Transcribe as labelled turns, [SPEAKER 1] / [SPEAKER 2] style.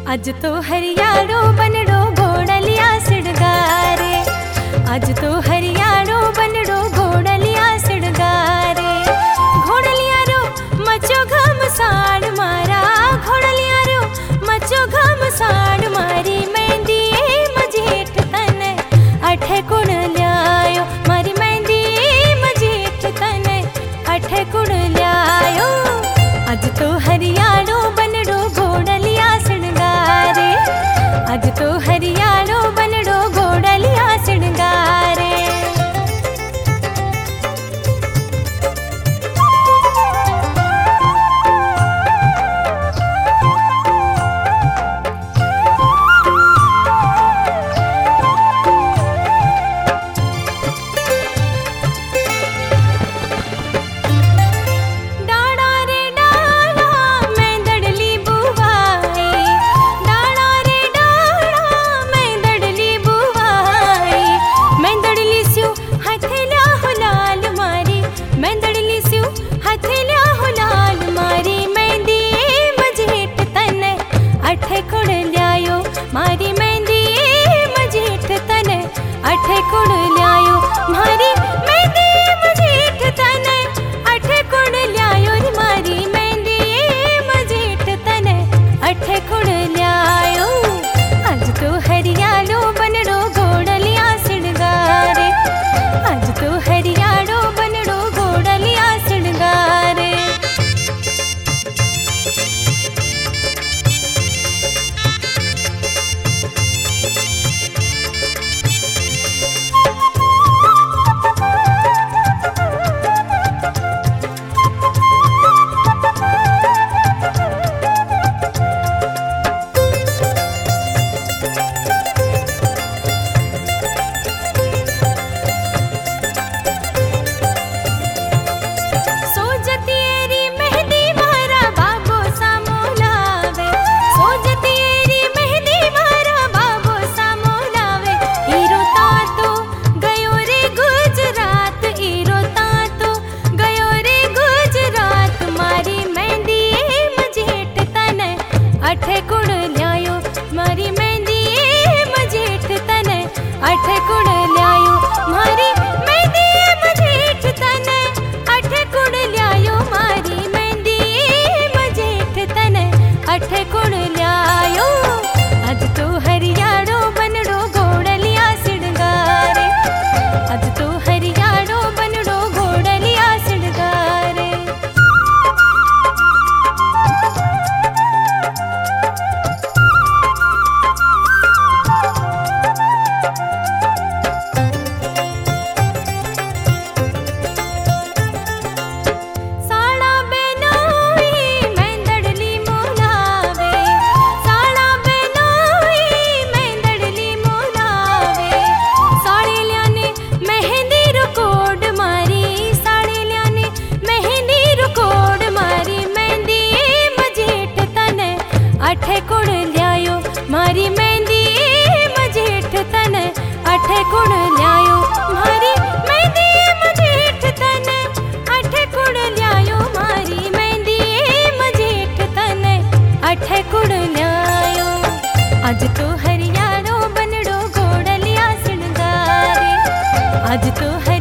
[SPEAKER 1] अज तो हरियाणो बनड़ो घोड़लिया सिड़गारे, अज तो हरियाणो बनड़ो घोड़लिया सिड़गारे। घोड़लिया रो मचो घमसान मारा, घोड़लिया रो मचो घमसान मारी। मेहंदी मजेठ तने अठे कुण ल्यायो, मारी मेहंदी मजेठ तने अठे कुण ल्यायो। अज तो हरियाणो बनड़ो घोड़लिया सिड़गारे, अज तो हरियाणो बनड़ो घोड़लिया सिड़गारे। मारी मेहंदी मजेठ तने अठे कुण ल्यायो, मारी मेहंदी मजेठ तने अठे कुण ल्यायो रे। मारी मेहंदी मजेठ तने अठे कुण ल्यायो। अज तो हरियाणो बनड़ो घोड़लिया सिड़गारे, अज तो हरियाणो बनड़ो घोड़लिया सिड़गारे। अठे कुण ल्यायो, मारी मेहंदी मजेठ तने अठे कुण ल्यायो, मारी मेहंदी मजेठ तने अठे कुण ल्यायो। मारी मेहंदी मजेठ तने अठे कुण ल्यायो। अज तो हरियाणो बनड़ो घोड़लिया सिड़गारे, अज तो हरियाणो बनड़ो घोड़लिया सिड़गारे। अठे कुण ल्यायो, मारी मेहंदी मजेठ तने अठे कुण ल्यायो, मारी मेहंदी मजेठ तने अठे कुण ल्यायो। मारी मेहंदी मजेठ तने अठे कुण ल्यायो। अज तो हरियाणो बनड़ो घोड़लिया सिड़गारे, अज तो